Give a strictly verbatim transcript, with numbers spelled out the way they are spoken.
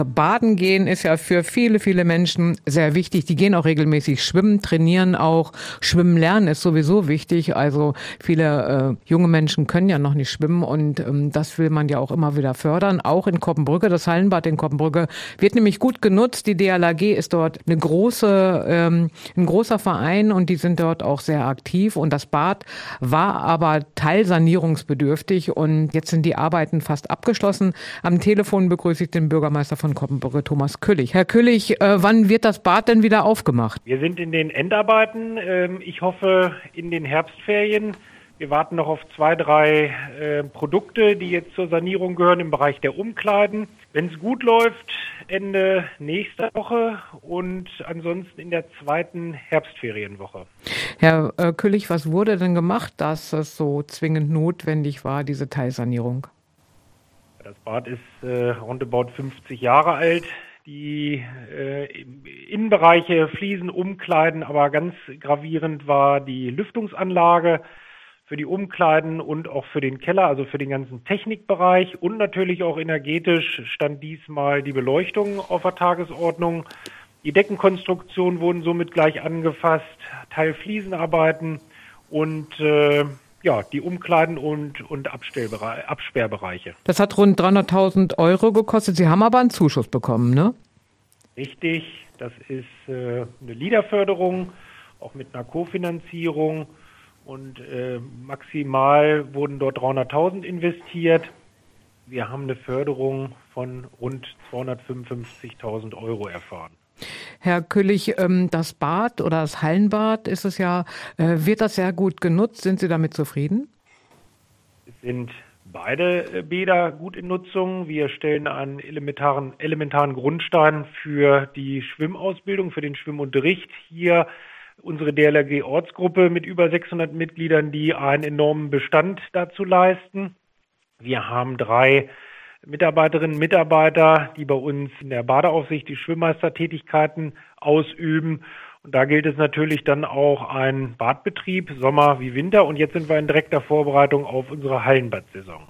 Baden gehen ist ja für viele, viele Menschen sehr wichtig. Die gehen auch regelmäßig schwimmen, trainieren auch. Schwimmen lernen ist sowieso wichtig. Also viele äh, junge Menschen können ja noch nicht schwimmen und ähm, das will man ja auch immer wieder fördern. Auch in Koppenbrücke, das Hallenbad in Koppenbrücke wird nämlich gut genutzt. Die D L R G ist dort eine große, ähm, ein großer Verein und die sind dort auch sehr aktiv. Und das Bad war aber teilsanierungsbedürftig und jetzt sind die Arbeiten fast abgeschlossen. Am Telefon begrüße ich den Bürgermeister von Koppenbrücke, Thomas Küllich. Herr Küllich, äh, wann wird das Bad denn wieder aufgemacht? Wir sind in den Endarbeiten. Ähm, ich hoffe in den Herbstferien. Wir warten noch auf zwei, drei äh, Produkte, die jetzt zur Sanierung gehören im Bereich der Umkleiden. Wenn es gut läuft, Ende nächster Woche und ansonsten in der zweiten Herbstferienwoche. Herr äh, Küllich, was wurde denn gemacht, dass es so zwingend notwendig war, diese Teilsanierung? Das Bad ist äh, roundabout fünfzig Jahre alt. Die äh, Innenbereiche, Fliesen, Umkleiden, aber ganz gravierend war die Lüftungsanlage für die Umkleiden und auch für den Keller, also für den ganzen Technikbereich. Und natürlich auch energetisch stand diesmal die Beleuchtung auf der Tagesordnung. Die Deckenkonstruktion wurden somit gleich angefasst, Teilfliesenarbeiten und äh, ja, die Umkleiden und, und Absperrbereiche. Das hat rund dreihunderttausend Euro gekostet. Sie haben aber einen Zuschuss bekommen, ne? Richtig, das ist äh, eine LEADER-Förderung, auch mit einer Kofinanzierung. Und äh, maximal wurden dort dreihunderttausend investiert. Wir haben eine Förderung von rund zweihundertfünfundfünfzigtausend Euro erfahren. Herr Küllich, das Bad oder das Hallenbad ist es ja, wird das sehr gut genutzt? Sind Sie damit zufrieden? Es sind beide Bäder gut in Nutzung. Wir stellen einen elementaren, elementaren Grundstein für die Schwimmausbildung, für den Schwimmunterricht. Hier unsere D L R G-Ortsgruppe mit über sechshundert Mitgliedern, die einen enormen Bestand dazu leisten. Wir haben drei Mitarbeiterinnen und Mitarbeiter, die bei uns in der Badeaufsicht die Schwimmmeistertätigkeiten ausüben. Und da gilt es natürlich dann auch ein Badbetrieb, Sommer wie Winter. Und jetzt sind wir in direkter Vorbereitung auf unsere Hallenbadsaison.